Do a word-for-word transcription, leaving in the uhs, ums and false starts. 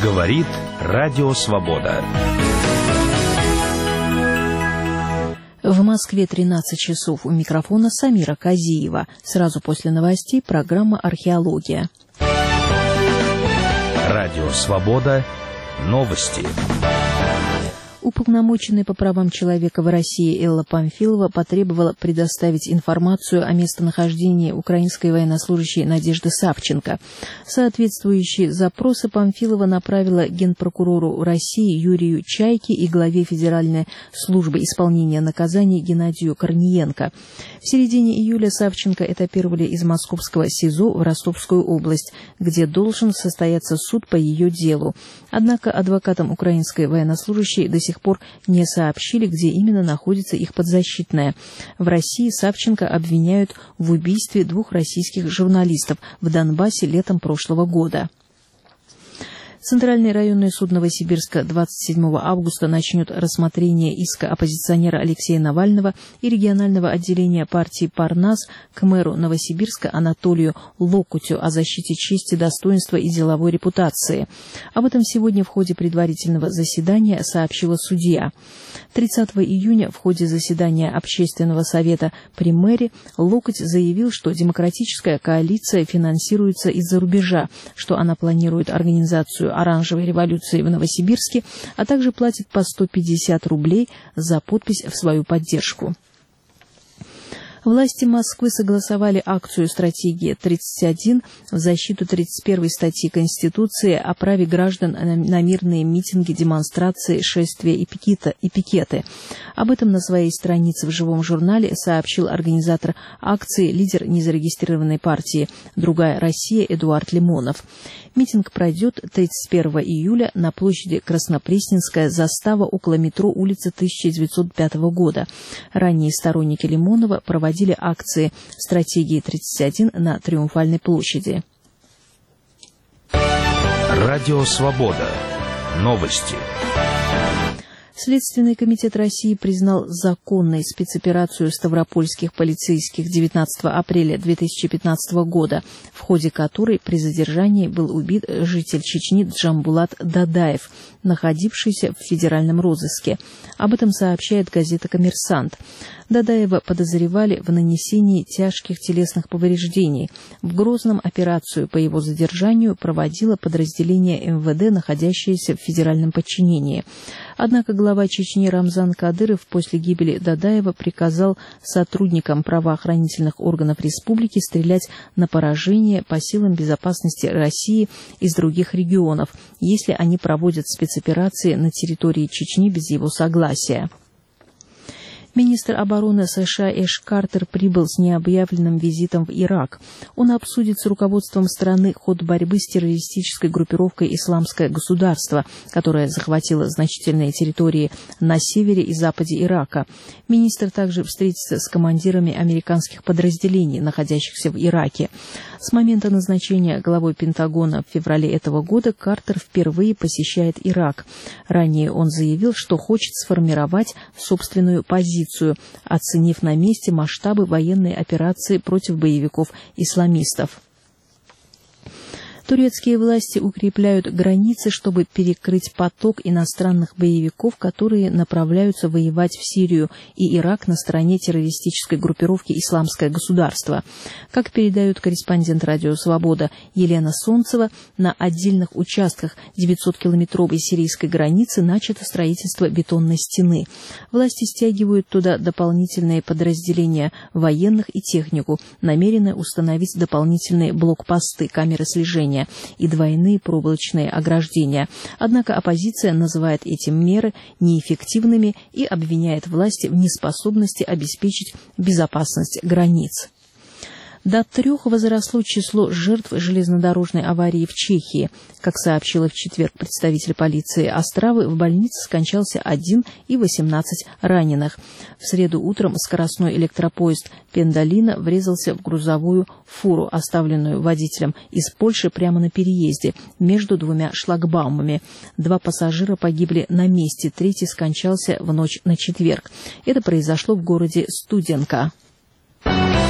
Говорит Радио Свобода. В Москве тринадцать часов. У микрофона Самира Казиева. Сразу после новостей программа «Археология». Радио Свобода. Новости. Уполномоченная по правам человека в России Элла Памфилова потребовала предоставить информацию о местонахождении украинской военнослужащей Надежды Савченко. Соответствующие запросы Памфилова направила генпрокурору России Юрию Чайке и главе Федеральной службы исполнения наказаний Геннадию Корниенко. В середине июля Савченко этапировали из московского СИЗО в Ростовскую область, где должен состояться суд по ее делу. Однако адвокатам украинской военнослужащей до сих пор не сообщили, где именно находится их подзащитная. В России Савченко обвиняют в убийстве двух российских журналистов в Донбассе летом прошлого года. Центральный районный суд Новосибирска двадцать седьмого августа начнет рассмотрение иска оппозиционера Алексея Навального и регионального отделения партии «Парнас» к мэру Новосибирска Анатолию Локутю о защите чести, достоинства и деловой репутации. Об этом сегодня в ходе предварительного заседания сообщила судья. тридцатого июня в ходе заседания Общественного совета при мэре Локуть заявил, что демократическая коалиция финансируется из-за рубежа, что она планирует организацию оранжевой революции в Новосибирске, а также платит по сто пятьдесят рублей за подпись в свою поддержку. Власти Москвы согласовали акцию «Стратегия тридцать один» в защиту тридцать первой статьи Конституции о праве граждан на мирные митинги, демонстрации, шествия и пикеты. Об этом на своей странице в живом журнале сообщил организатор акции, лидер незарегистрированной партии «Другая Россия» Эдуард Лимонов. Митинг пройдет тридцать первого июля на площади Краснопресненская застава около метро улицы тысяча девятьсот пятого года. Ранее сторонники Лимонова проводили акции «Стратегии тридцать один» на Триумфальной площади. Радио Свобода. Новости. Следственный комитет России признал законной спецоперацию ставропольских полицейских девятнадцатого апреля две тысячи пятнадцатого года, в ходе которой при задержании был убит житель Чечни Джамбулат Дадаев, находившийся в федеральном розыске. Об этом сообщает газета «Коммерсант». Дадаева подозревали в нанесении тяжких телесных повреждений. В Грозном операцию по его задержанию проводило подразделение эм вэ дэ, находящееся в федеральном подчинении. Однако глава Чечни Рамзан Кадыров после гибели Дадаева приказал сотрудникам правоохранительных органов республики стрелять на поражение по силам безопасности России из других регионов, если они проводят спецоперации на территории Чечни без его согласия. Министр обороны США Эш Картер прибыл с необъявленным визитом в Ирак. Он обсудит с руководством страны ход борьбы с террористической группировкой «Исламское государство», которая захватила значительные территории на севере и западе Ирака. Министр также встретится с командирами американских подразделений, находящихся в Ираке. С момента назначения главой Пентагона в феврале этого года Картер впервые посещает Ирак. Ранее он заявил, что хочет сформировать собственную позицию, оценив на месте масштабы военной операции против боевиков-исламистов. Турецкие власти укрепляют границы, чтобы перекрыть поток иностранных боевиков, которые направляются воевать в Сирию и Ирак на стороне террористической группировки «Исламское государство». Как передает корреспондент «Радио Свобода» Елена Солнцева, на отдельных участках девятисоткилометровой сирийской границы начато строительство бетонной стены. Власти стягивают туда дополнительные подразделения военных и технику, намерены установить дополнительные блокпосты, камеры слежения и двойные проволочные ограждения. Однако оппозиция называет эти меры неэффективными и обвиняет власти в неспособности обеспечить безопасность границ. До трех возросло число жертв железнодорожной аварии в Чехии. Как сообщила в четверг представитель полиции Остравы, в больнице скончался один и восемнадцать раненых. В среду утром скоростной электропоезд «Пендалина» врезался в грузовую фуру, оставленную водителем из Польши прямо на переезде между двумя шлагбаумами. Два пассажира погибли на месте, третий скончался в ночь на четверг. Это произошло в городе Студенка.